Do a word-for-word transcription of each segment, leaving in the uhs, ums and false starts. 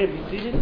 may be seated.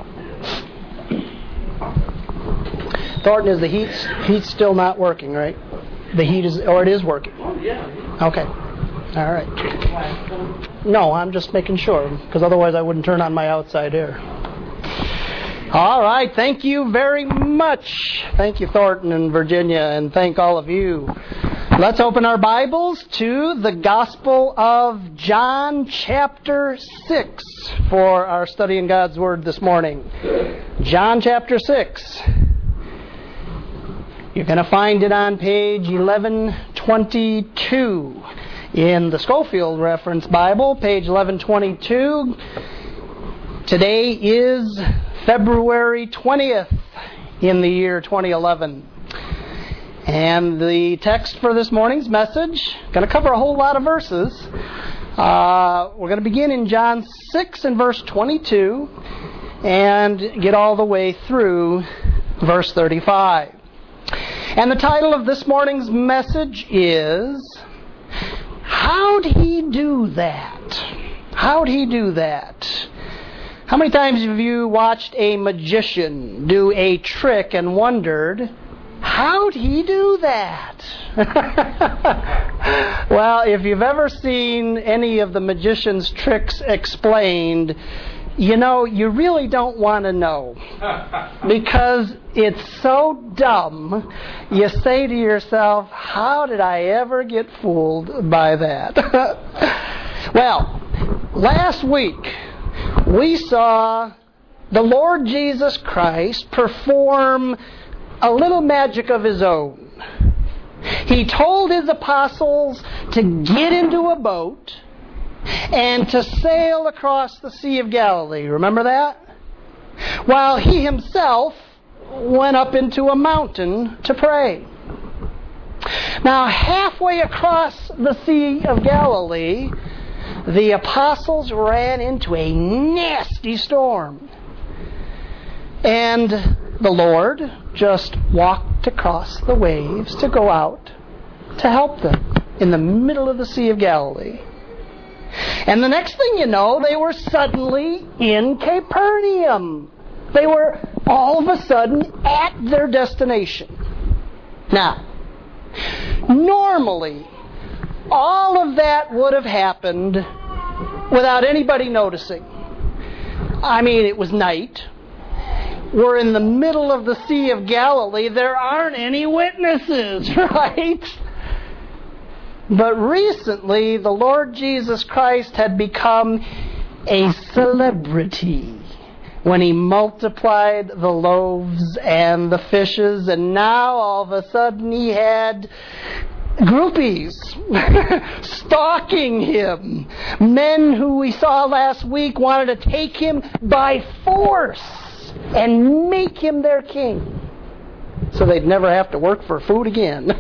Thornton, is the heat heat still not working, right? The heat is, or it is working? Oh, yeah. Okay. All right. No, I'm just making sure, because otherwise I wouldn't turn on my outside air. All right. Thank you very much. Thank you, Thornton and Virginia, and thank all of you. Let's open our Bibles to the Gospel of John, chapter six, for our study in God's Word this morning. John, chapter six. You're going to find it on page eleven twenty-two in the Schofield Reference Bible, page eleven twenty-two. Today is February twentieth in the year twenty eleven. And the text for this morning's message, going to cover a whole lot of verses. Uh, we're going to begin in John six and verse twenty-two and get all the way through verse thirty-five. And the title of this morning's message is, How'd He Do That? How'd He Do That? How many times have you watched a magician do a trick and wondered, how'd he do that? Well, if you've ever seen any of the magician's tricks explained, you know, you really don't want to know. Because it's so dumb, you say to yourself, how did I ever get fooled by that? Well, last week we saw the Lord Jesus Christ perform a little magic of His own. He told His apostles to get into a boat and to sail across the Sea of Galilee. Remember that? While He Himself went up into a mountain to pray. Now, halfway across the Sea of Galilee, the apostles ran into a nasty storm. And the Lord just walked across the waves to go out to help them in the middle of the Sea of Galilee. And the next thing you know, they were suddenly in Capernaum. They were all of a sudden at their destination. Now, normally, all of that would have happened without anybody noticing. I mean, it was night. We're in the middle of the Sea of Galilee. There aren't any witnesses, right? But recently, the Lord Jesus Christ had become a celebrity when He multiplied the loaves and the fishes, and now all of a sudden He had groupies stalking Him. Men who we saw last week wanted to take Him by force and make Him their king, so they'd never have to work for food again.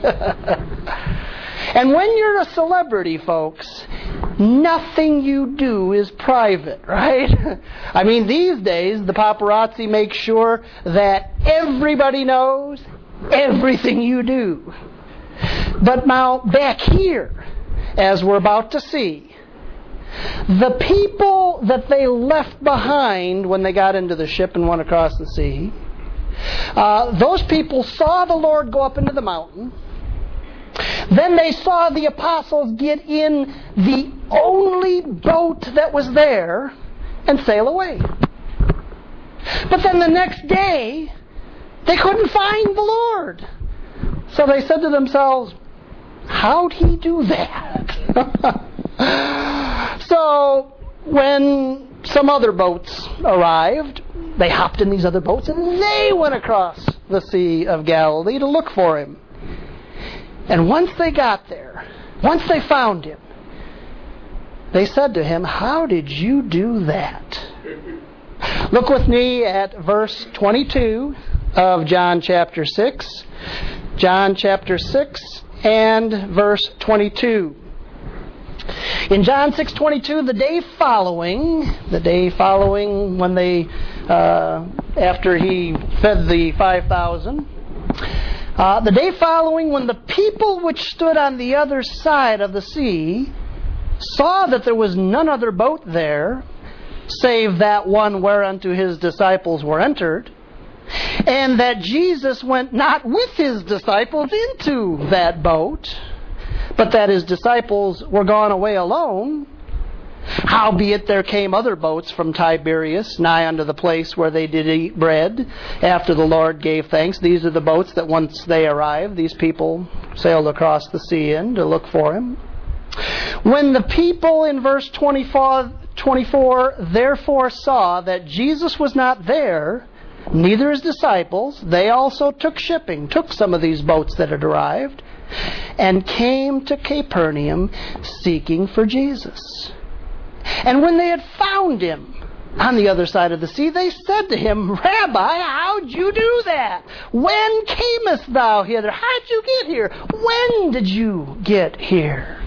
And when you're a celebrity, folks, nothing you do is private, right? I mean, these days, the paparazzi make sure that everybody knows everything you do. But now, back here, as we're about to see, the people that they left behind when they got into the ship and went across the sea, uh, those people saw the Lord go up into the mountain. Then they saw the apostles get in the only boat that was there and sail away. But then the next day, they couldn't find the Lord. So they said to themselves, how'd He do that? So when some other boats arrived, they hopped in these other boats and they went across the Sea of Galilee to look for Him. And once they got there, once they found Him, they said to Him, how did you do that? Look with me at verse twenty-two of John chapter six. John chapter six and verse twenty-two. In John six twenty-two, the day following, the day following when they, uh, after He fed the five thousand, Uh, the day following, when the people which stood on the other side of the sea saw that there was none other boat there, save that one whereunto his disciples were entered, and that Jesus went not with his disciples into that boat, but that his disciples were gone away alone. Howbeit there came other boats from Tiberias, nigh unto the place where they did eat bread, after the Lord gave thanks. These are the boats that once they arrived, these people sailed across the sea in to look for him. When the people, in verse twenty-four, twenty-four, therefore saw that Jesus was not there, neither his disciples, they also took shipping, took some of these boats that had arrived, and came to Capernaum seeking for Jesus. And when they had found him on the other side of the sea, they said to him, Rabbi, how'd you do that? When camest thou hither? How'd you get here? When did you get here?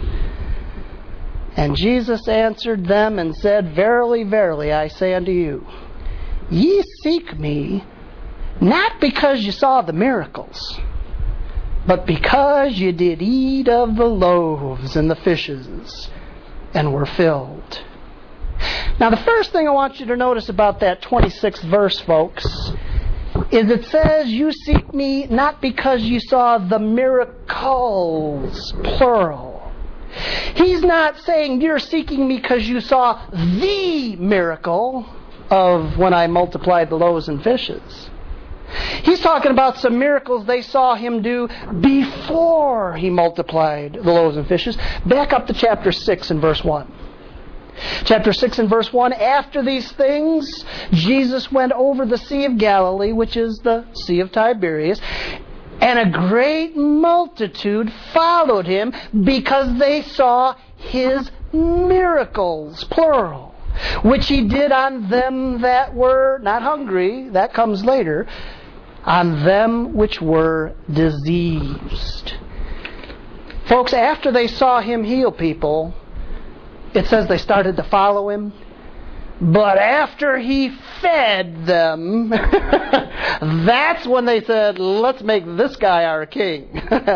And Jesus answered them and said, Verily, verily, I say unto you, ye seek me, not because you saw the miracles, but because you did eat of the loaves and the fishes, and were filled. Now, the first thing I want you to notice about that twenty-sixth verse, folks, is it says, you seek me not because you saw the miracles, plural. He's not saying you're seeking me because you saw the miracle of when I multiplied the loaves and fishes. He's talking about some miracles they saw him do before he multiplied the loaves and fishes. Back up to chapter six and verse one. Chapter six and verse one, after these things, Jesus went over the Sea of Galilee, which is the Sea of Tiberias, and a great multitude followed him because they saw his miracles, plural, which he did on them that were not hungry, that comes later, on them which were diseased. Folks, after they saw him heal people, it says they started to follow him. But after he fed them, that's when they said, let's make this guy our king.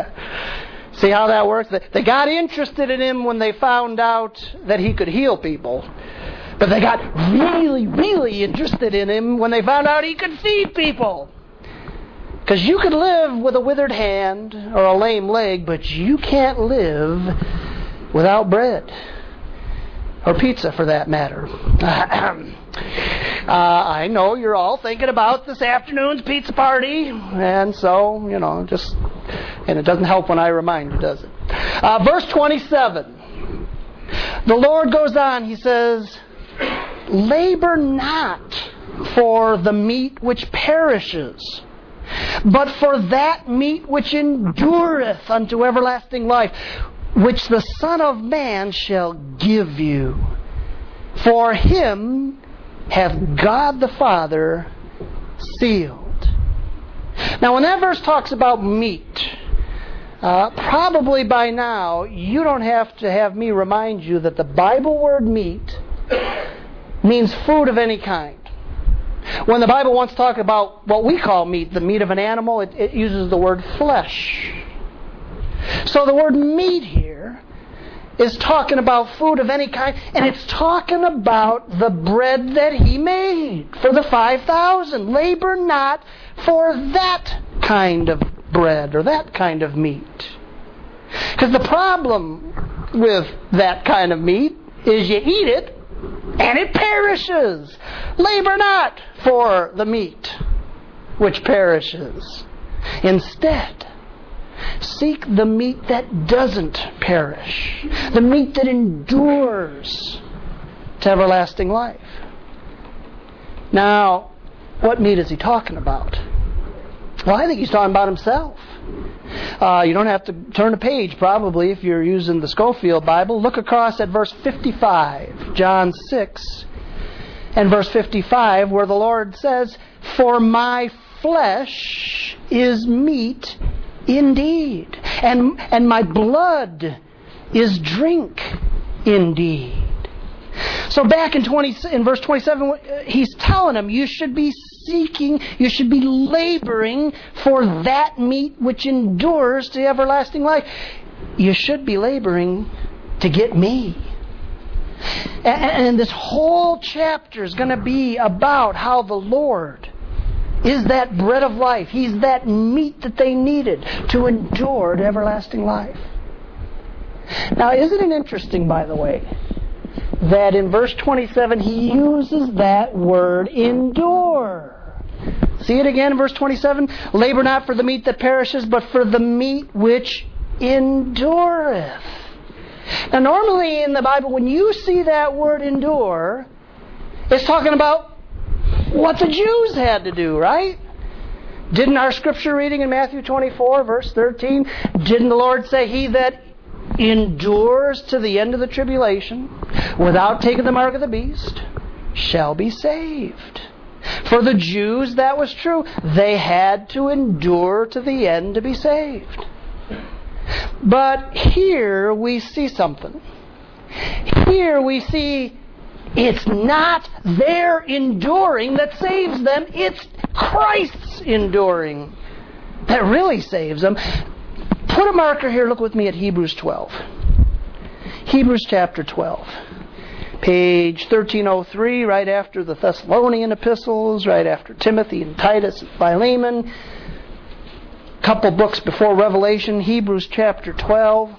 See how that works? They got interested in him when they found out that he could heal people. But they got really, really interested in him when they found out he could feed people. Because you could live with a withered hand or a lame leg, but you can't live without bread. Or pizza, for that matter. uh, I know you're all thinking about this afternoon's pizza party. And so, you know, just... And it doesn't help when I remind you, does it? Uh, verse twenty-seven. The Lord goes on, He says, labor not for the meat which perishes, but for that meat which endureth unto everlasting life, which the Son of Man shall give you. For him hath God the Father sealed. Now, when that verse talks about meat, uh, probably by now you don't have to have me remind you that the Bible word meat means food of any kind. When the Bible wants to talk about what we call meat, the meat of an animal, it, it uses the word flesh. So the word meat here is talking about food of any kind, and it's talking about the bread that he made for the five thousand. Labor not for that kind of bread or that kind of meat. Because the problem with that kind of meat is you eat it and it perishes. Labor not for the meat which perishes. Instead, seek the meat that doesn't perish, the meat that endures to everlasting life. Now, what meat is he talking about? Well, I think he's talking about himself. Uh, you don't have to turn a page, probably, if you're using the Scofield Bible. Look across at verse fifty-five, John six, and verse fifty-five, where the Lord says, for my flesh is meat indeed, and and my blood is drink indeed. So back in twenty in verse twenty-seven, he's telling them you should be seeking, you should be laboring for that meat which endures to everlasting life. You should be laboring to get me. And this whole chapter is going to be about how the Lord is that bread of life. He's that meat that they needed to endure to everlasting life. Now, isn't it interesting, by the way, that in verse twenty-seven he uses that word endure. See it again in verse twenty-seven? Labor not for the meat that perishes, but for the meat which endureth. Now, normally in the Bible, when you see that word endure, it's talking about what the Jews had to do, right? Didn't our scripture reading in Matthew twenty-four, verse thirteen, didn't the Lord say, he that endures to the end of the tribulation without taking the mark of the beast shall be saved? For the Jews, that was true. They had to endure to the end to be saved. But here we see something. Here we see it's not their enduring that saves them. It's Christ's enduring that really saves them. Put a marker here. Look with me at Hebrews twelve. Hebrews chapter twelve. Page thirteen oh three, right after the Thessalonian epistles, right after Timothy and Titus and Philemon. A couple books before Revelation, Hebrews chapter twelve.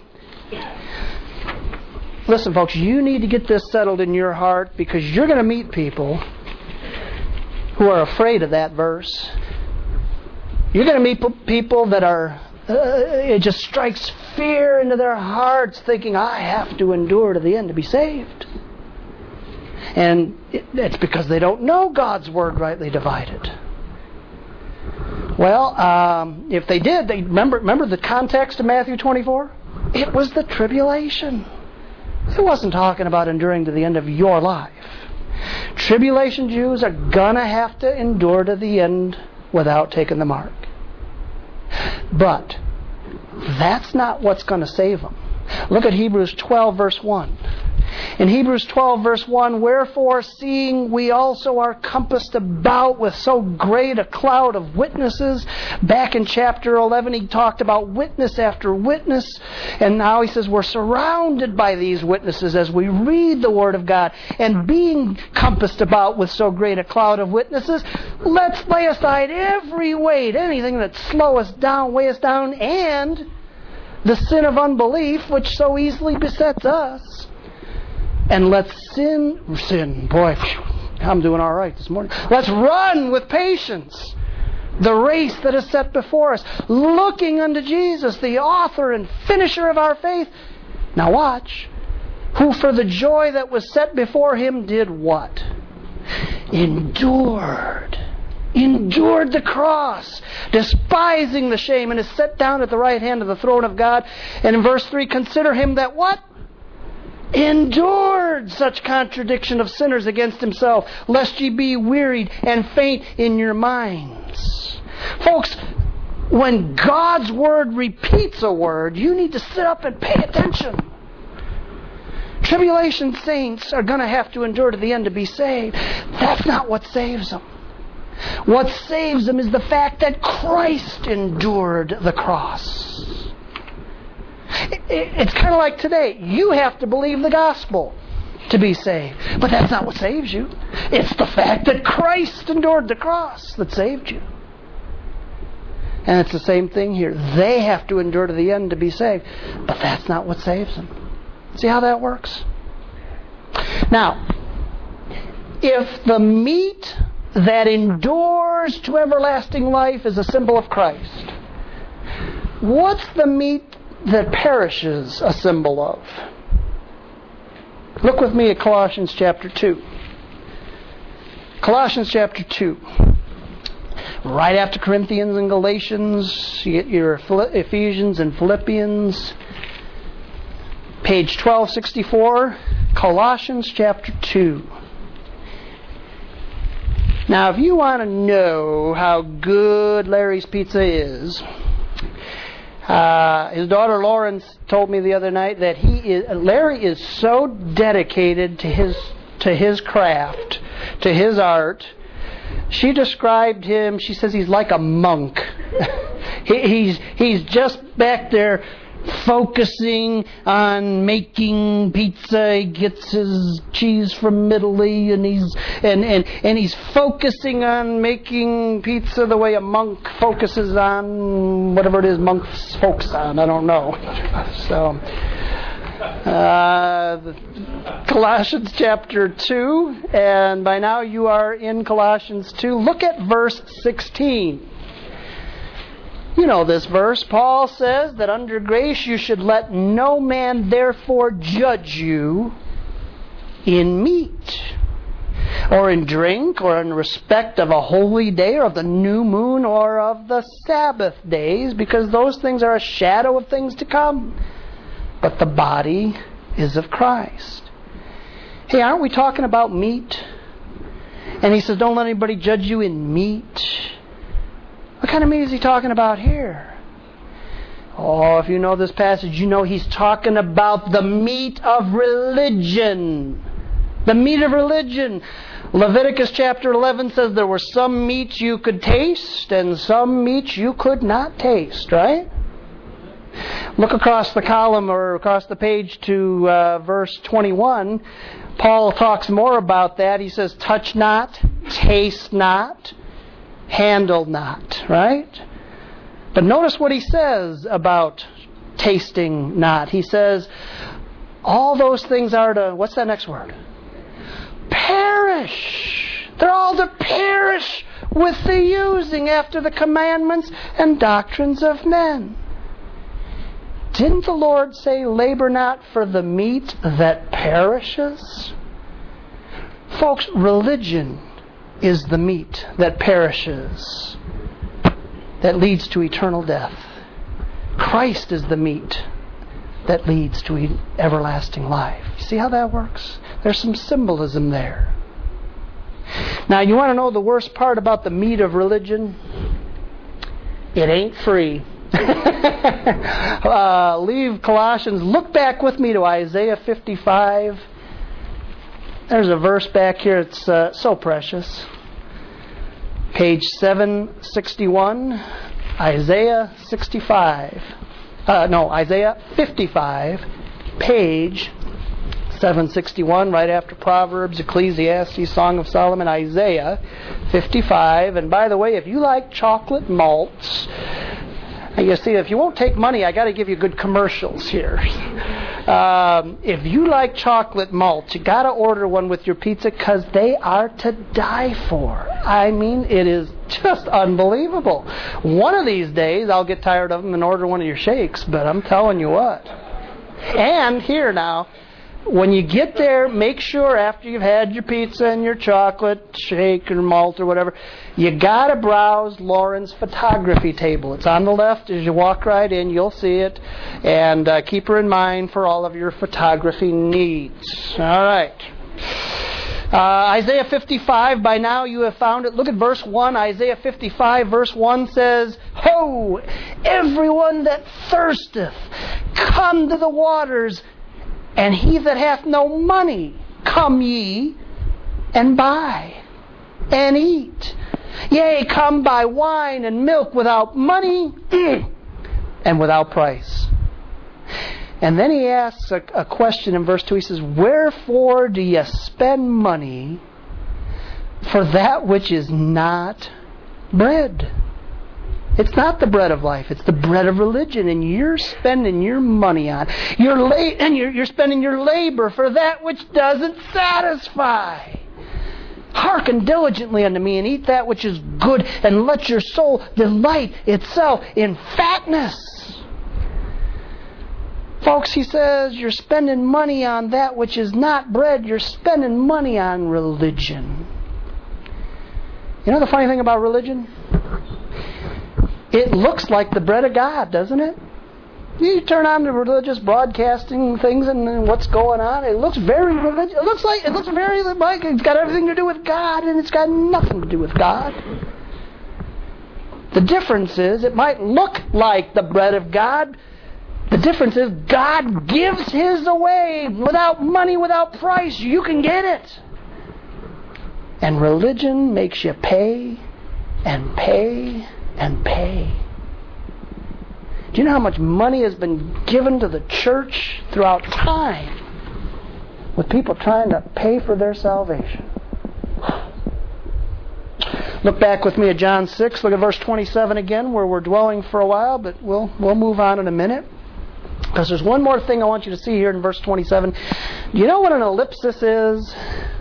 Listen, folks, you need to get this settled in your heart because you're going to meet people who are afraid of that verse. You're going to meet people that are, uh, it just strikes fear into their hearts thinking, I have to endure to the end to be saved. And it's because they don't know God's Word rightly divided. Well, um, if they did, they remember, remember the context of Matthew twenty-four? It was the tribulation. It wasn't talking about enduring to the end of your life. Tribulation Jews are going to have to endure to the end without taking the mark. But that's not what's going to save them. Look at Hebrews twelve, verse one. In Hebrews twelve, verse one, wherefore, seeing we also are compassed about with so great a cloud of witnesses. Back in chapter eleven, he talked about witness after witness. And now he says we're surrounded by these witnesses as we read the Word of God. And being compassed about with so great a cloud of witnesses, let's lay aside every weight, anything that slow us down, weigh us down, and the sin of unbelief which so easily besets us. And let's sin, sin, boy, I'm doing all right this morning. Let's run with patience the race that is set before us, looking unto Jesus, the author and finisher of our faith. Now watch. Who for the joy that was set before him did what? Endured. Endured the cross, despising the shame, and is set down at the right hand of the throne of God. And in verse three, consider him that what? Endured such contradiction of sinners against himself, lest ye be wearied and faint in your minds. Folks, when God's Word repeats a word, you need to sit up and pay attention. Tribulation saints are going to have to endure to the end to be saved. That's not what saves them. What saves them is the fact that Christ endured the cross. It's kind of like today. You have to believe the gospel to be saved. But that's not what saves you. It's the fact that Christ endured the cross that saved you. And it's the same thing here. They have to endure to the end to be saved. But that's not what saves them. See how that works? Now, if the meat that endures to everlasting life is a symbol of Christ, what's the meat that perishes a symbol of? Look with me at Colossians chapter two. Colossians chapter two. Right after Corinthians and Galatians, you get your Ephesians and Philippians. Page twelve sixty-four, Colossians chapter two. Now, if you want to know how good Larry's Pizza is, Uh, his daughter Lauren told me the other night that he is Larry is so dedicated to his to his craft, to his art. She described him. She says he's like a monk. he, he's he's just back there focusing on making pizza. He gets his cheese from Italy, and he's and, and, and he's focusing on making pizza the way a monk focuses on whatever it is monks focus on. I don't know. So, uh, Colossians chapter two, and by now you are in Colossians two. Look at verse sixteen. You know this verse. Paul says that under grace you should let no man therefore judge you in meat, or in drink, or in respect of a holy day, or of the new moon, or of the Sabbath days, because those things are a shadow of things to come. But the body is of Christ. Hey, aren't we talking about meat? And he says, don't let anybody judge you in meat. What kind of meat is he talking about here? Oh, if you know this passage, you know he's talking about the meat of religion. The meat of religion. Leviticus chapter eleven says there were some meats you could taste and some meats you could not taste, right? Look across the column or across the page to uh, verse twenty-one. Paul talks more about that. He says, touch not, taste not, handle not, right? But notice what he says about tasting not. He says, all those things are to, what's that next word? Perish. They're all to perish with the using after the commandments and doctrines of men. Didn't the Lord say, labor not for the meat that perishes? Folks, religion is the meat that perishes, that leads to eternal death. Christ is the meat that leads to everlasting life. You see how that works? There's some symbolism there. Now, you want to know the worst part about the meat of religion? It ain't free. uh, leave Colossians. Look back with me to Isaiah fifty-five. There's a verse back here. It's uh, so precious. Page seven sixty-one. Isaiah sixty-five. Uh, no, Isaiah fifty-five. Page seven sixty-one, right after Proverbs, Ecclesiastes, Song of Solomon, Isaiah fifty-five. And by the way, if you like chocolate malts, you see, if you won't take money, I got to give you good commercials here. Um, if you like chocolate malt, you got to order one with your pizza because they are to die for. I mean, it is just unbelievable. One of these days, I'll get tired of them and order one of your shakes, but I'm telling you what. And here now, when you get there, make sure after you've had your pizza and your chocolate shake or malt or whatever, you got to browse Lauren's photography table. It's on the left as you walk right in. You'll see it. And uh, keep her in mind for all of your photography needs. All right. Uh, Isaiah fifty-five, by now you have found it. Look at verse one. Isaiah fifty-five, verse one says, Ho, everyone that thirsteth, come to the waters. And he that hath no money, come ye and buy and eat. Yea, come buy wine and milk without money and without price. And then he asks a, a question in verse two. He says, wherefore do ye spend money for that which is not bread? It's not the bread of life. It's the bread of religion, and you're spending your money on. You're la- and you're, you're spending your labor for that which doesn't satisfy. Hearken diligently unto me, and eat that which is good, and let your soul delight itself in fatness. Folks, he says, you're spending money on that which is not bread. You're spending money on religion. You know the funny thing about religion? It looks like the bread of God, doesn't it? You turn on the religious broadcasting things and what's going on. It looks very religious. It looks like it looks very like it's got everything to do with God, and it's got nothing to do with God. The difference is it might look like the bread of God. The difference is God gives His away without money, without price. You can get it. And religion makes you pay and pay and pay. Do you know how much money has been given to the church throughout time with people trying to pay for their salvation? Look back with me at John six. Look at verse twenty-seven again, where we're dwelling for a while, but we'll we'll move on in a minute. Because there's one more thing I want you to see here in verse twenty-seven. Do you know what an ellipsis is?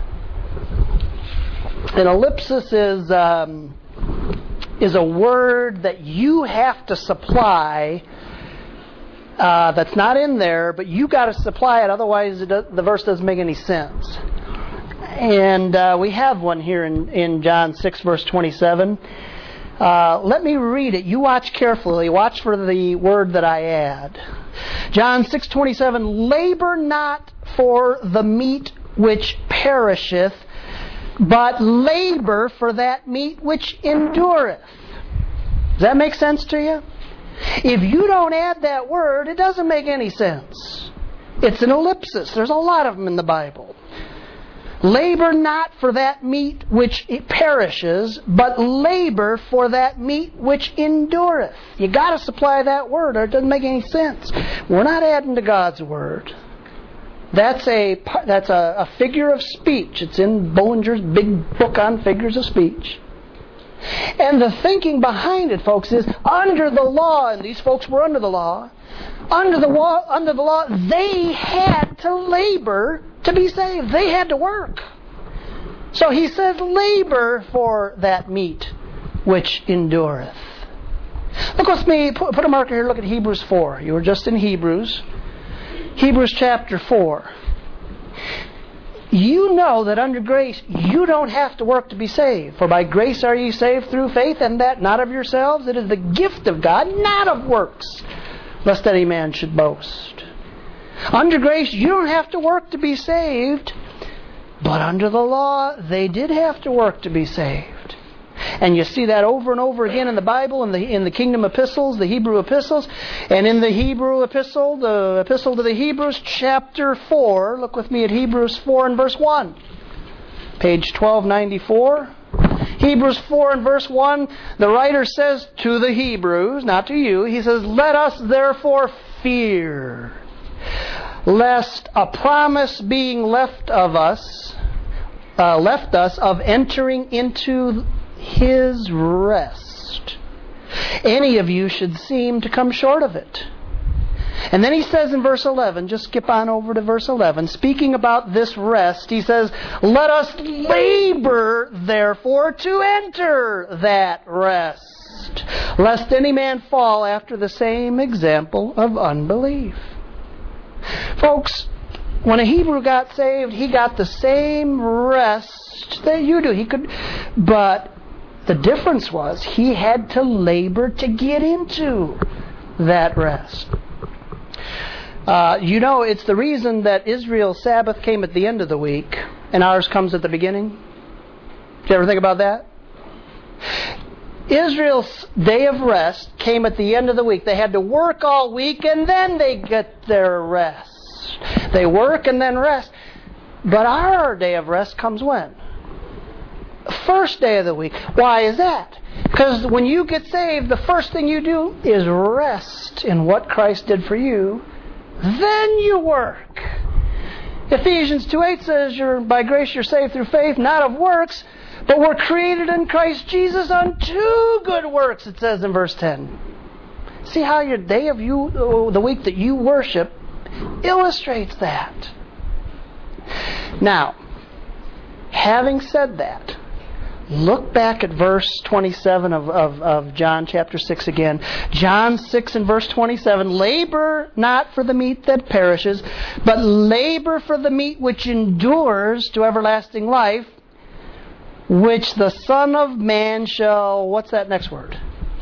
An ellipsis is um, is a word that you have to supply. Uh, that's not in there, but you got to supply it. Otherwise, it does, the verse doesn't make any sense. And uh, we have one here in, in John six, verse twenty-seven. Uh, let me read it. You watch carefully. Watch for the word that I add. John six twenty-seven. Labor not for the meat which perisheth, but labor for that meat which endureth. Does that make sense to you? If you don't add that word, it doesn't make any sense. It's an ellipsis. There's a lot of them in the Bible. Labor not for that meat which perishes, but labor for that meat which endureth. You got to supply that word, or it doesn't make any sense. We're not adding to God's word. That's a that's a, a figure of speech. It's in Bullinger's big book on figures of speech. And the thinking behind it, folks, is under the law, and these folks were under the law. Under the law, under the law, they had to labor to be saved. They had to work. So he says, labor for that meat which endureth. Look with me, put, put a marker here, look at Hebrews four. You were just in Hebrews. Hebrews chapter four. You know that under grace you don't have to work to be saved. For by grace are ye saved through faith, and that not of yourselves. It is the gift of God, not of works, lest any man should boast. Under grace, you don't have to work to be saved. But under the law, they did have to work to be saved. And you see that over and over again in the Bible, in the in the kingdom epistles, the Hebrew epistles. And in the Hebrew epistle, the epistle to the Hebrews, chapter four. Look with me at Hebrews four and verse one. Page twelve ninety-four. Hebrews four and verse one, the writer says to the Hebrews, not to you, he says, let us therefore fear, lest a promise being left of us, uh, left us of entering into His rest, any of you should seem to come short of it. And then he says in verse eleven, just skip on over to verse eleven, speaking about this rest, he says, let us labor, therefore, to enter that rest, lest any man fall after the same example of unbelief. Folks, when a Hebrew got saved, he got the same rest that you do. He could, but the difference was he had to labor to get into that rest. Uh, you know, it's the reason that Israel's Sabbath came at the end of the week and ours comes at the beginning. Did you ever think about that? Israel's day of rest came at the end of the week. They had to work all week and then they get their rest. They work and then rest. But our day of rest comes when? First day of the week. Why is that? Because when you get saved, the first thing you do is rest in what Christ did for you. Then you work. Ephesians two eight says, you're, by grace you're saved through faith, not of works, but we're created in Christ Jesus unto good works, it says in verse ten. See how your day of you, the week that you worship, illustrates that. Now, having said that, look back at verse twenty-seven of, of, of John chapter six again. John six and verse twenty-seven. Labor not for the meat that perishes, but labor for the meat which endures to everlasting life, which the Son of Man shall, what's that next word?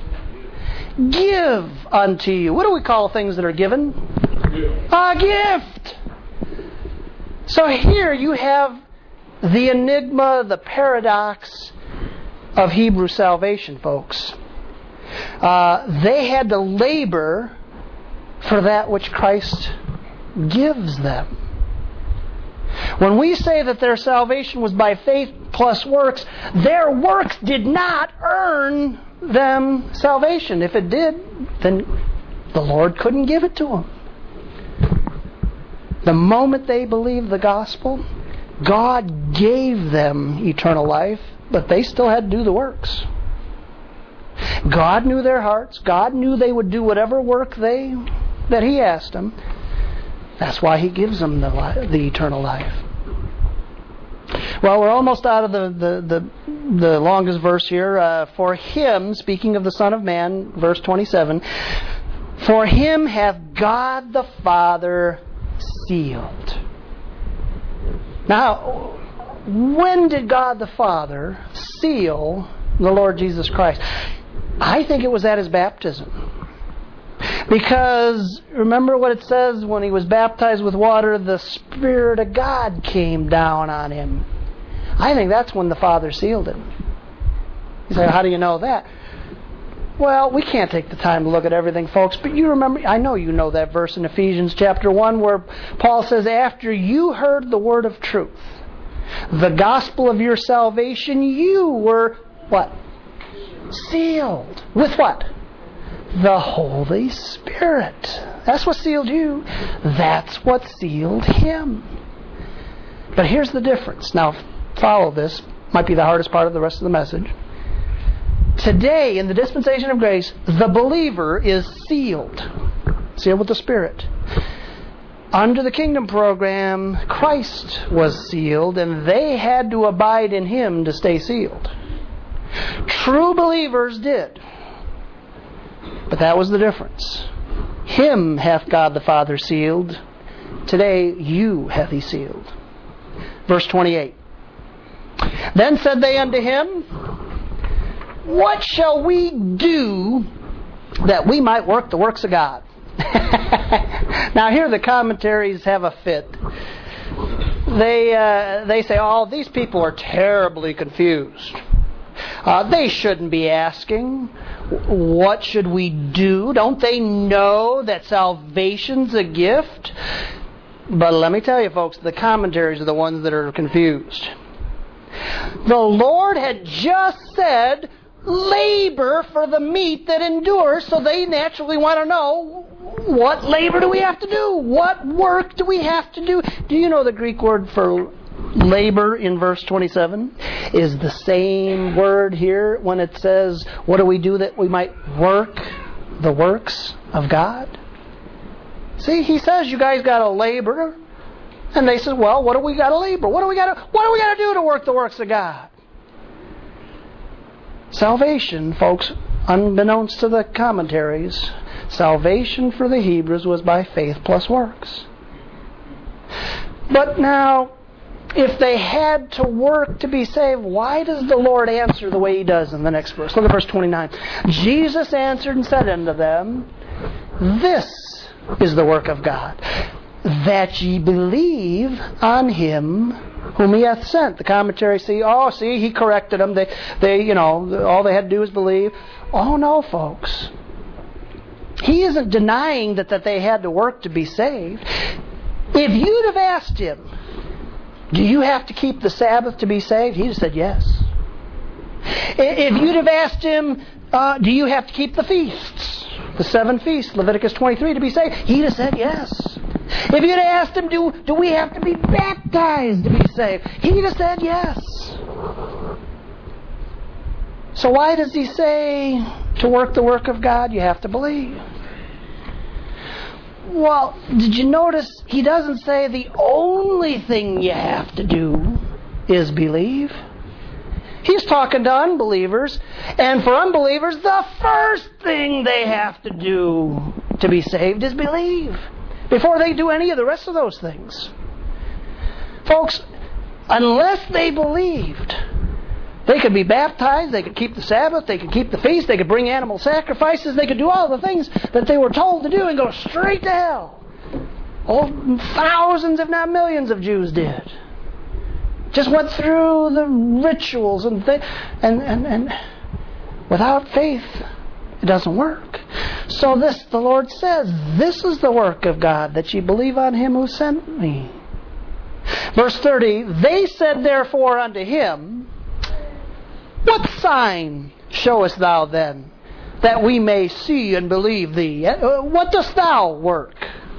Give unto you. What do we call things that are given? Gift. A gift. So here you have the enigma, the paradox of Hebrew salvation, folks. Uh, they had to labor for that which Christ gives them. When we say that their salvation was by faith plus works, their works did not earn them salvation. If it did, then the Lord couldn't give it to them. The moment they believed the gospel, God gave them eternal life, but they still had to do the works. God knew their hearts. God knew they would do whatever work they that He asked them. That's why He gives them the, life, the eternal life. Well, we're almost out of the, the, the, the longest verse here. Uh, for Him, speaking of the Son of Man, verse twenty-seven, for Him hath God the Father sealed. Now, when did God the Father seal the Lord Jesus Christ? I think it was at His baptism. Because remember what it says when He was baptized with water, the Spirit of God came down on Him. I think that's when the Father sealed Him. You say, how do you know that? Well, we can't take the time to look at everything, folks, but you remember, I know you know that verse in Ephesians chapter one where Paul says, after you heard the word of truth, the gospel of your salvation, you were, what? Sealed. With what? The Holy Spirit. That's what sealed you. That's what sealed Him. But here's the difference. Now, follow this. Might be the hardest part of the rest of the message. Today, in the dispensation of grace, the believer is sealed. Sealed with the Spirit. Under the kingdom program, Christ was sealed, and they had to abide in Him to stay sealed. True believers did. But that was the difference. Him hath God the Father sealed. Today, you hath He sealed. Verse twenty-eight. Then said they unto Him, what shall we do that we might work the works of God? Now here the commentaries have a fit. They uh, they say, oh, these people are terribly confused. Uh, they shouldn't be asking, what should we do? Don't they know that salvation's a gift? But let me tell you, folks, the commentaries are the ones that are confused. The Lord had just said, labor for the meat that endures, so they naturally want to know, what labor do we have to do? What work do we have to do? Do you know the Greek word for labor in verse twenty-seven is the same word here when it says, what do we do that we might work the works of God? See, He says you guys got to labor. And they said, well, what do we got to labor? What do we got to what do we got to do to work the works of God? Salvation, folks, unbeknownst to the commentaries, salvation for the Hebrews was by faith plus works. But now, if they had to work to be saved, why does the Lord answer the way He does in the next verse? Look at verse twenty-nine. Jesus answered and said unto them, this is the work of God, that ye believe on Him whom He hath sent. The commentaries see, oh, see, He corrected them. They, they, you know, all they had to do was believe. Oh, no, folks. He isn't denying that, that they had to work to be saved. If you'd have asked Him, do you have to keep the Sabbath to be saved? He'd have said yes. If you'd have asked Him, uh, do you have to keep the feasts? The seven feasts, Leviticus twenty-three, to be saved? He'd have said yes. If you'd have asked Him, do, do we have to be baptized to be saved? He'd have said yes. So why does He say to work the work of God, you have to believe? Well, did you notice He doesn't say the only thing you have to do is believe? He's talking to unbelievers, and for unbelievers, the first thing they have to do to be saved is believe, before they do any of the rest of those things. Folks, unless they believed, they could be baptized, they could keep the Sabbath, they could keep the feast, they could bring animal sacrifices, they could do all the things that they were told to do and go straight to hell. Oh, thousands, if not millions of Jews did. Just went through the rituals and th- and, and and without faith, it doesn't work. So this, the Lord says, this is the work of God, that ye believe on Him who sent me. Verse thirty, they said therefore unto Him, what sign showest thou then, that we may see and believe Thee? What dost Thou work?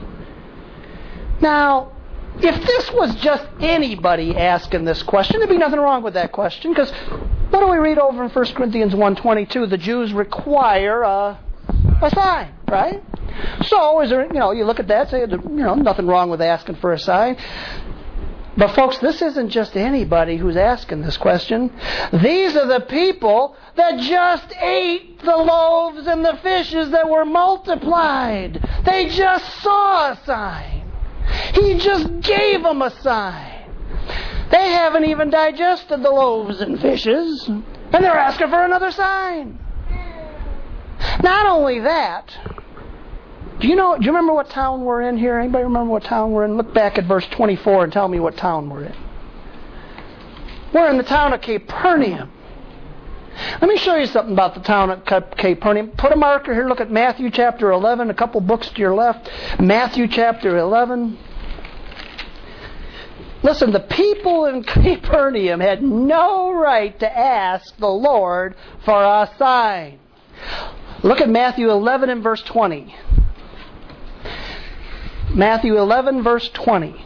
Now, if this was just anybody asking this question, there'd be nothing wrong with that question, because what do we read over in First Corinthians one twenty-two? The Jews require a, a sign, right? So, is there, you know, you look at that, say, you know, nothing wrong with asking for a sign. But folks, this isn't just anybody who's asking this question. These are the people that just ate the loaves and the fishes that were multiplied. They just saw a sign. He just gave them a sign. They haven't even digested the loaves and fishes, and they're asking for another sign. Not only that, do you know? Do you remember what town we're in here? Anybody remember what town we're in? Look back at verse twenty-four and tell me what town we're in. We're in the town of Capernaum. Let me show you something about the town of Capernaum. Put a marker here. Look at Matthew chapter eleven. A couple books to your left. Matthew chapter eleven. Listen, the people in Capernaum had no right to ask the Lord for a sign. Look at Matthew eleven and verse twenty. Matthew eleven, verse twenty.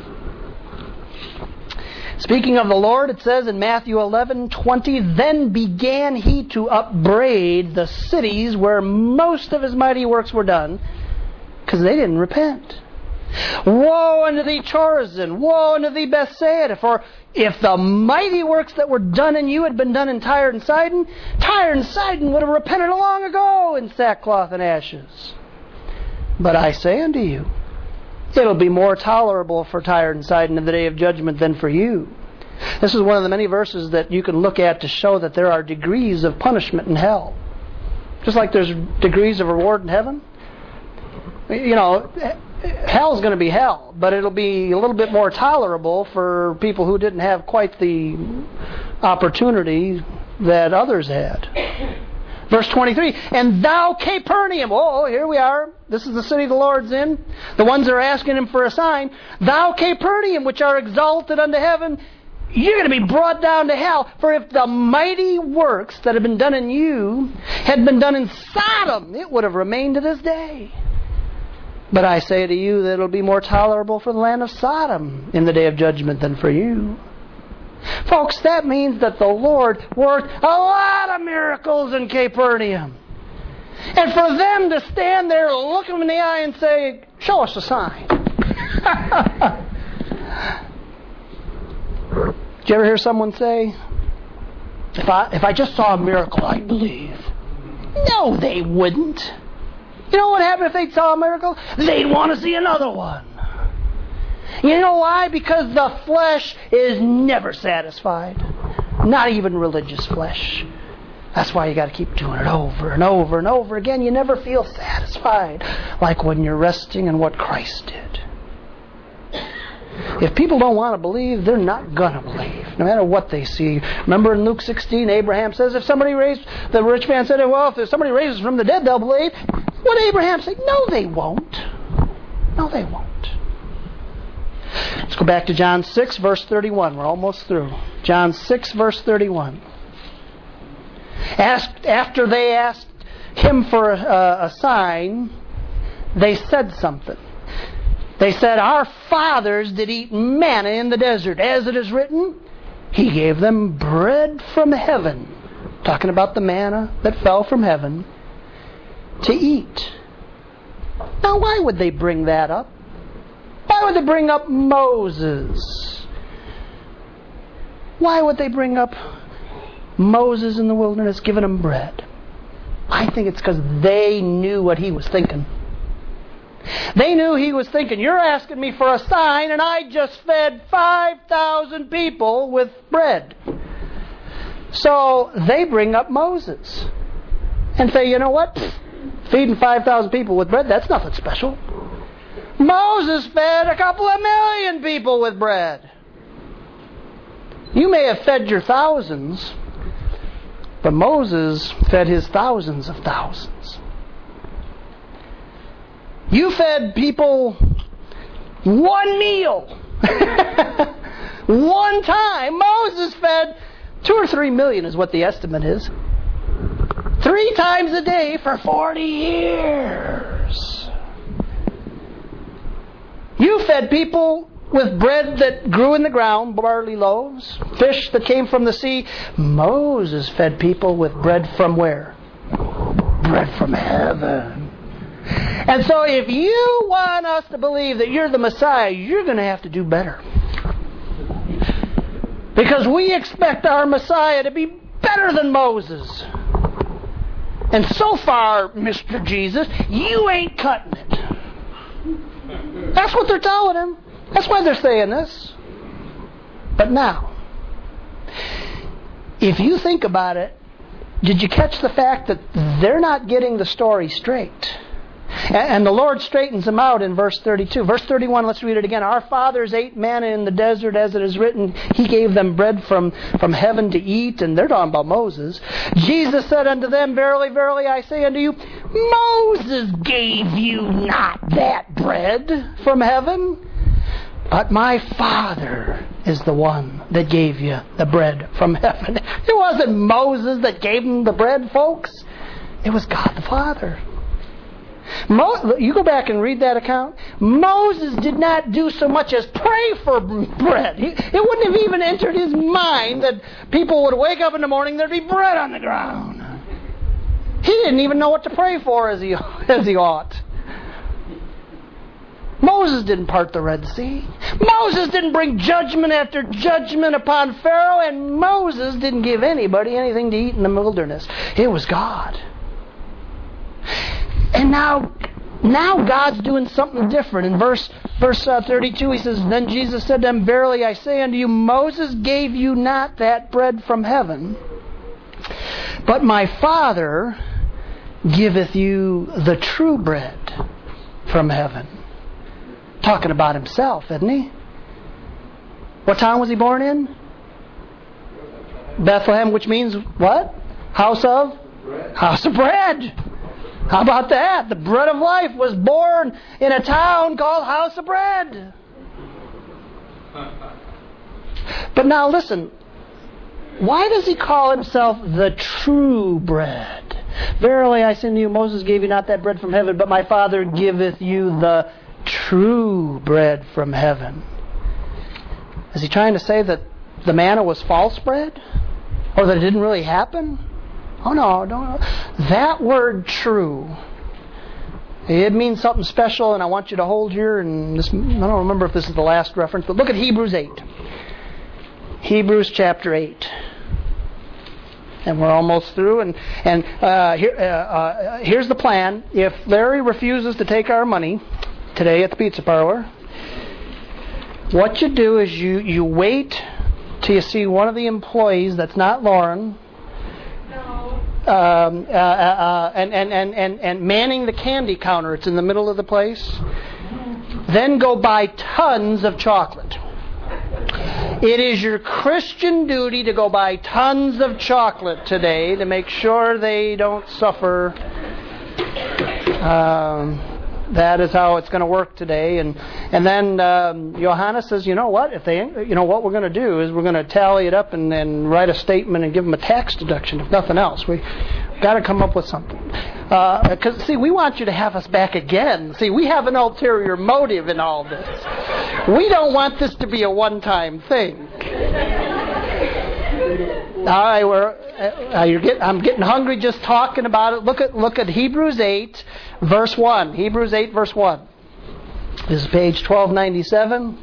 Speaking of the Lord, it says in Matthew eleven, twenty, Then began he to upbraid the cities where most of his mighty works were done, because they didn't repent. Woe unto thee, Chorazin! Woe unto thee, Bethsaida! For if the mighty works that were done in you had been done in Tyre and Sidon, Tyre and Sidon would have repented long ago in sackcloth and ashes. But I say unto you, it'll be more tolerable for Tyre and Sidon in the day of judgment than for you. This is one of the many verses that you can look at to show that there are degrees of punishment in hell. Just like there's degrees of reward in heaven. You know, hell's going to be hell, but it'll be a little bit more tolerable for people who didn't have quite the opportunity that others had. Verse twenty-three, And thou, Capernaum, oh, here we are. This is the city the Lord's in. The ones that are asking Him for a sign. Thou, Capernaum, which are exalted unto heaven, you're going to be brought down to hell. For if the mighty works that have been done in you had been done in Sodom, it would have remained to this day. But I say to you that it will be more tolerable for the land of Sodom in the day of judgment than for you. Folks, that means that the Lord worked a lot of miracles in Capernaum. And for them to stand there, look them in the eye and say, show us a sign. Did you ever hear someone say, if I, if I just saw a miracle, I'd believe? No, they wouldn't. You know what happened if they saw a miracle? They'd want to see another one. You know why? Because the flesh is never satisfied. Not even religious flesh. That's why you got to keep doing it over and over and over again. You never feel satisfied like when you're resting in what Christ did. If people don't want to believe, they're not going to believe, no matter what they see. Remember in Luke sixteen, Abraham says, if somebody raised, the rich man said, well, if somebody raises from the dead, they'll believe. What did Abraham say? No, they won't. No, they won't. Let's go back to John six, verse thirty-one. We're almost through. John six, verse thirty-one. Asked, after they asked him for a, a sign, they said something. They said, our fathers did eat manna in the desert. As it is written, He gave them bread from heaven. Talking about the manna that fell from heaven to eat. Now, why would they bring that up? Why would they bring up Moses? Why would they bring up Moses in the wilderness giving them bread? I think it's because they knew what he was thinking. They knew he was thinking, you're asking me for a sign and I just fed five thousand people with bread. So they bring up Moses and say, you know what? Feeding five thousand people with bread, that's nothing special. Moses fed a couple of million people with bread. You may have fed your thousands, but Moses fed his thousands of thousands. You fed people one meal. One time. Moses fed two or three million is what the estimate is. Three Three times a day for forty years. You fed people with bread that grew in the ground, barley loaves, fish that came from the sea. Moses fed people with bread from where? Bread from heaven. And so if you want us to believe that you're the Messiah, you're going to have to do better. Because we expect our Messiah to be better than Moses. And so far, Mister Jesus, you ain't cutting it. That's what they're telling him. That's why they're saying this. But now, if you think about it, did you catch the fact that they're not getting the story straight? And the Lord straightens them out in verse thirty-two. Verse thirty-one, let's read it again. Our fathers ate manna in the desert, as it is written, He gave them bread from, from heaven to eat. And they're talking about Moses. Jesus said unto them, Verily, verily, I say unto you, Moses gave you not that bread from heaven, but my Father is the one that gave you the bread from heaven. It wasn't Moses that gave them the bread, folks. It was God the Father. Mo- you go back and read that account. Moses did not do so much as pray for bread. He, it wouldn't have even entered his mind that people would wake up in the morning, there'd be bread on the ground. He didn't even know what to pray for as he, as he ought. Moses didn't part the Red Sea. Moses didn't bring judgment after judgment upon Pharaoh. And Moses didn't give anybody anything to eat in the wilderness. It was God. And now, now God's doing something different. In verse verse uh, thirty-two, he says, Then Jesus said to them, Verily I say unto you, Moses gave you not that bread from heaven, but my Father giveth you the true bread from heaven. Talking about himself, isn't he? What town was he born in? Bethlehem, which means what? House of? Bread. House of bread. How about that? The bread of life was born in a town called House of Bread. But now listen, why does he call himself the true bread? Verily I say unto you, Moses gave you not that bread from heaven, but my Father giveth you the true bread from heaven. Is he trying to say that the manna was false bread? Or that it didn't really happen? Oh no, don't. That word true, it means something special, and I want you to hold here, and this, I don't remember if this is the last reference, but look at Hebrews eight. Hebrews chapter eight. And we're almost through, and, and uh, here, uh, uh, here's the plan. If Larry refuses to take our money today at the pizza parlor, what you do is you, you wait till you see one of the employees that's not Lauren, Um, uh, uh, and, and, and, and, and manning the candy counter. It's in the middle of the place. Then go buy tons of chocolate. It is your Christian duty to go buy tons of chocolate today to make sure they don't suffer. Um, that is how it's going to work today. And and then um, Johanna says, you know what? If they, you know what we're going to do is we're going to tally it up and then write a statement and give them a tax deduction. If nothing else, we got to come up with something. Because uh, see, we want you to have us back again. See, we have an ulterior motive in all this. We don't want this to be a one-time thing. All right, we're. Uh, you're get, I'm getting hungry just talking about it. Look at look at Hebrews eight, verse one. Hebrews eight, verse one. This is page twelve ninety-seven.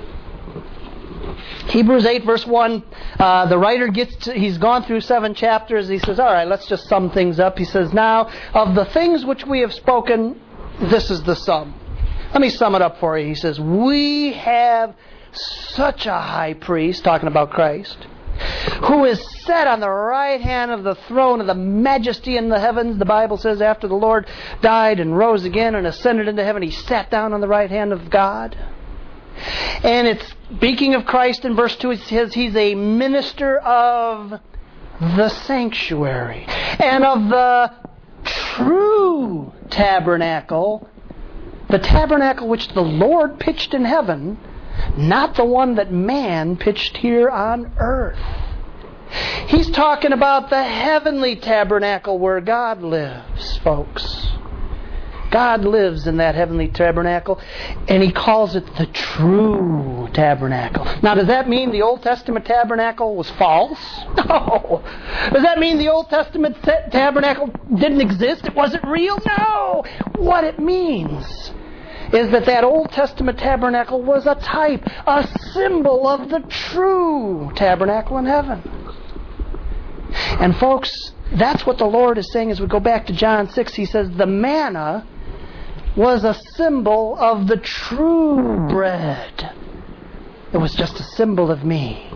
Hebrews eight, verse one. Uh, the writer gets to, he's gone through seven chapters. He says, all right, let's just sum things up. He says, now, of the things which we have spoken, this is the sum. Let me sum it up for you. He says, we have such a high priest, talking about Christ, who is set on the right hand of the throne of the majesty in the heavens. The Bible says after the Lord died and rose again and ascended into heaven, He sat down on the right hand of God. And it's speaking of Christ in verse two, it says He's a minister of the sanctuary and of the true tabernacle, the tabernacle which the Lord pitched in heaven, not the one that man pitched here on earth. He's talking about the heavenly tabernacle where God lives, folks. God lives in that heavenly tabernacle, and He calls it the true tabernacle. Now, does that mean the Old Testament tabernacle was false? No. Does that mean the Old Testament tabernacle didn't exist? It wasn't real? No. What it means is that that Old Testament tabernacle was a type, a symbol of the true tabernacle in heaven. And folks, that's what the Lord is saying as we go back to John six. He says the manna was a symbol of the true bread. It was just a symbol of me.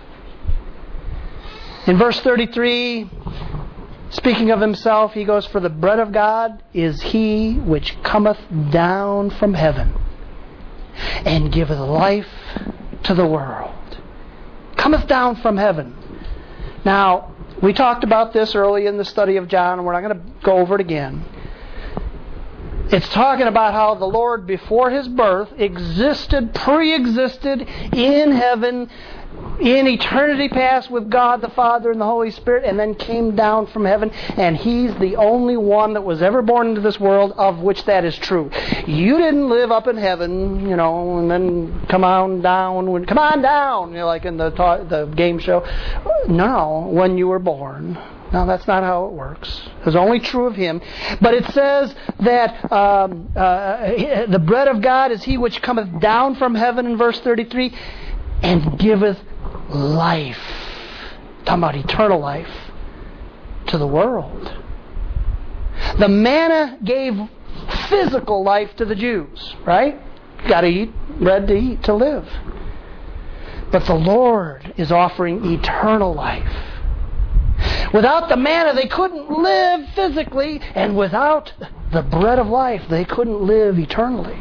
In verse thirty-three, speaking of Himself, He goes, "For the bread of God is He which cometh down from heaven, and giveth life to the world." Cometh down from heaven. Now, we talked about this early in the study of John, and we're not going to go over it again. It's talking about how the Lord, before His birth, existed, pre-existed in heaven, in eternity past with God the Father and the Holy Spirit, and then came down from heaven, and He's the only one that was ever born into this world of which that is true. You didn't live up in heaven, you know, and then come on down, come on down, you know, like in the ta- the game show. No, when you were born. No, that's not how it works. It's only true of Him. But it says that um, uh, the bread of God is He which cometh down from heaven in verse thirty-three, and giveth life. Talking about eternal life to the world. The manna gave physical life to the Jews, right? Got to eat bread to eat, to live. But the Lord is offering eternal life. Without the manna, they couldn't live physically, and without the bread of life, they couldn't live eternally.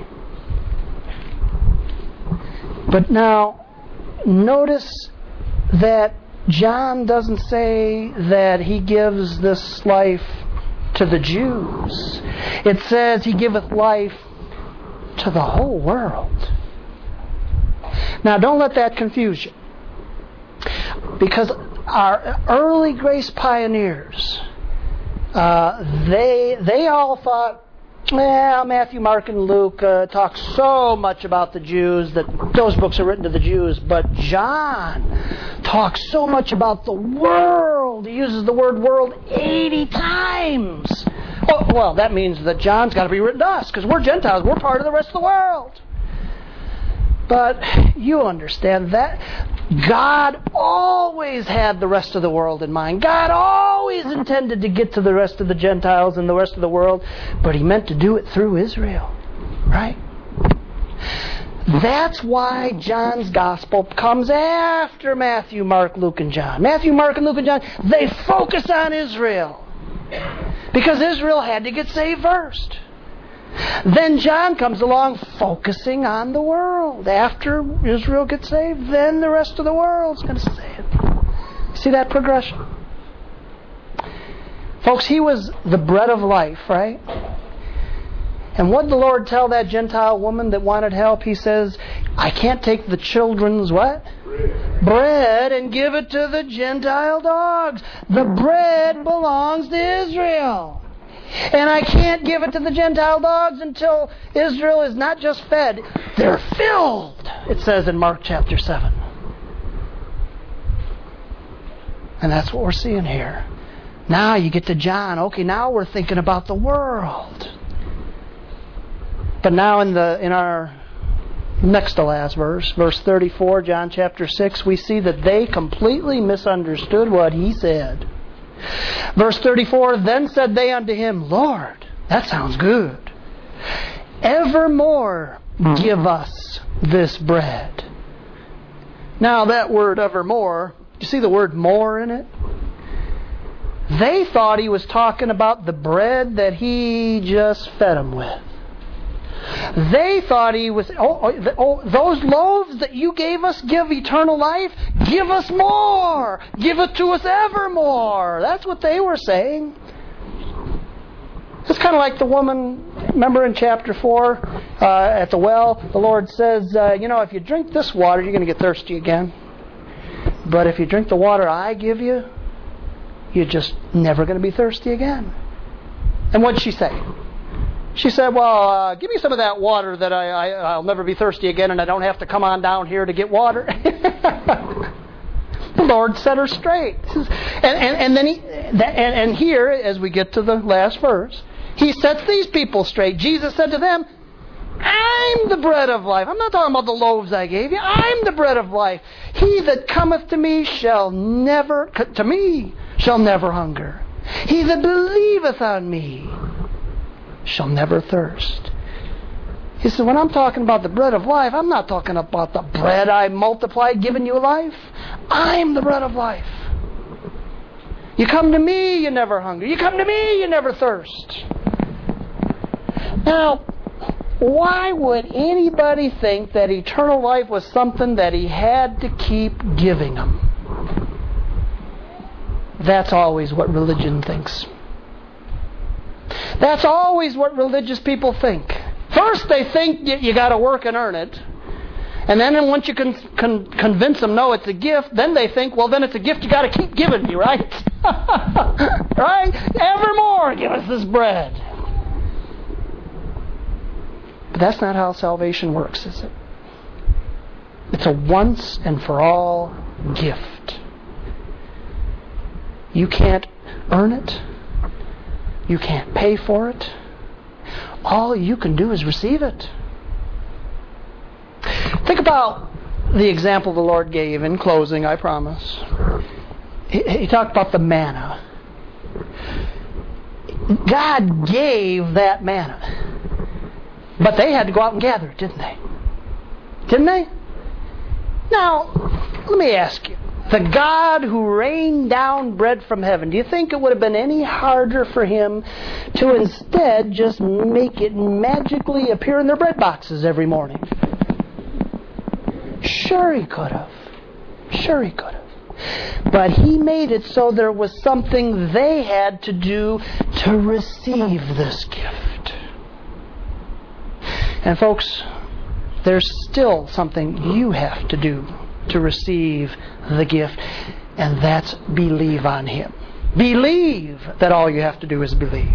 But now, notice that John doesn't say that He gives this life to the Jews. It says He giveth life to the whole world. Now, don't let that confuse you. Because our early grace pioneers, uh, they they all thought, well, Matthew, Mark, and Luke uh, talk so much about the Jews that those books are written to the Jews. But John talks so much about the world. He uses the word world eighty times. Oh, well, that means that John's got to be written to us because we're Gentiles. We're part of the rest of the world. But you understand that God always had the rest of the world in mind. God always intended to get to the rest of the Gentiles and the rest of the world, but He meant to do it through Israel. Right? That's why John's Gospel comes after Matthew, Mark, Luke, and John. Matthew, Mark, and Luke, and John, they focus on Israel. Because Israel had to get saved first. Then John comes along focusing on the world. After Israel gets saved, then the rest of the world's going to be saved. See that progression? Folks, He was the bread of life, right? And what did the Lord tell that Gentile woman that wanted help? He says, I can't take the children's what? Bread. Bread and give it to the Gentile dogs. The bread belongs to Israel. And I can't give it to the Gentile dogs until Israel is not just fed, they're filled, it says in Mark chapter seven. And that's what we're seeing here. Now you get to John. Okay, now we're thinking about the world. But now in the in our next to last verse, verse thirty-four, John chapter six, we see that they completely misunderstood what He said. Verse thirty-four, then said they unto Him, Lord, that sounds good. Evermore give us this bread. Now that word evermore, you see the word more in it? They thought He was talking about the bread that He just fed them with. They thought He was, oh, oh, those loaves that you gave us give eternal life? Give us more! Give it to us evermore! That's what they were saying. It's kind of like the woman, remember in chapter four, uh, at the well, the Lord says, uh, you know, if you drink this water, you're going to get thirsty again. But if you drink the water I give you, you're just never going to be thirsty again. And what did she say? She said, well, uh, give me some of that water that I, I, I'll never be thirsty again and I don't have to come on down here to get water. The Lord set her straight. And, and, and then he, and, and here, as we get to the last verse, He sets these people straight. Jesus said to them, I'm the bread of life. I'm not talking about the loaves I gave you. I'm the bread of life. He that cometh to me shall never, to me, shall never hunger. He that believeth on me shall never thirst. He said, when I'm talking about the bread of life, I'm not talking about the bread I multiplied, giving you life. I'm the bread of life. You come to me, you never hunger. You come to me, you never thirst. Now, why would anybody think that eternal life was something that he had to keep giving them? That's always what religion thinks. That's always what religious people think. First, they think you, you got to work and earn it. And then once you can con- convince them, no, it's a gift, then they think, well, then it's a gift you got to keep giving me, right? Right? Evermore, give us this bread. But that's not how salvation works, is it? It's a once and for all gift. You can't earn it. You can't pay for it. All you can do is receive it. Think about the example the Lord gave in closing, I promise. He, he talked about the manna. God gave that manna. But they had to go out and gather it, didn't they? Didn't they? Now, let me ask you. The God who rained down bread from heaven, do you think it would have been any harder for Him to instead just make it magically appear in their bread boxes every morning? Sure He could have. Sure He could have. But He made it so there was something they had to do to receive this gift. And folks, there's still something you have to do to receive the gift, and that's believe on Him. Believe that all you have to do is believe.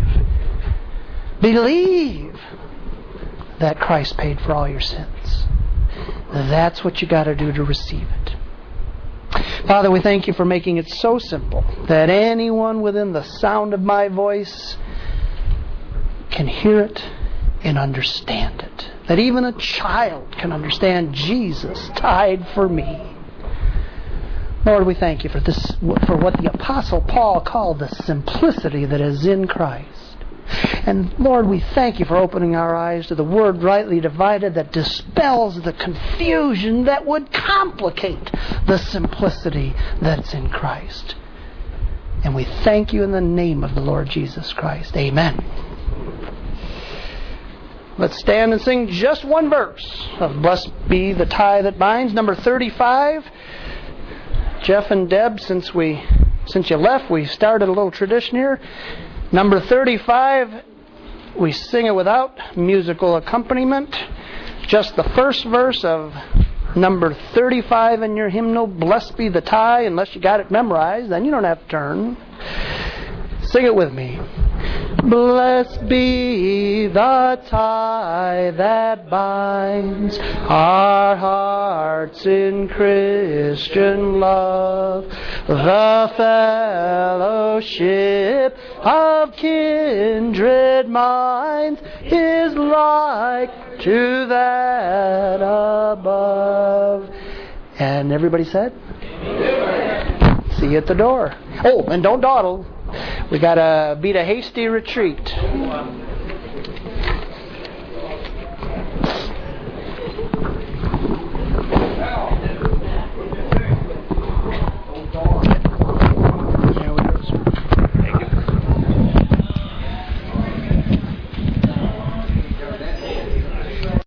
Believe that Christ paid for all your sins. That's what you got to do to receive it. Father, we thank You for making it so simple that anyone within the sound of my voice can hear it and understand it. That even a child can understand Jesus died for me. Lord, we thank You for this, for what the Apostle Paul called the simplicity that is in Christ. And Lord, we thank You for opening our eyes to the word rightly divided that dispels the confusion that would complicate the simplicity that's in Christ. And we thank You in the name of the Lord Jesus Christ. Amen. Let's stand and sing just one verse of Blessed Be the Tie That Binds, number thirty-five. Jeff and Deb, since we since you left, we started a little tradition here. Number thirty-five, we sing it without musical accompaniment. Just the first verse of number thirty-five in your hymnal, Blessed Be the Tie, unless you got it memorized, then you don't have to turn. Sing it with me. Blessed be the tie that binds our hearts in Christian love, the fellowship of kindred minds is like to that above. And everybody said? Amen. See you at the door. Oh, and don't dawdle. We got to beat a hasty retreat.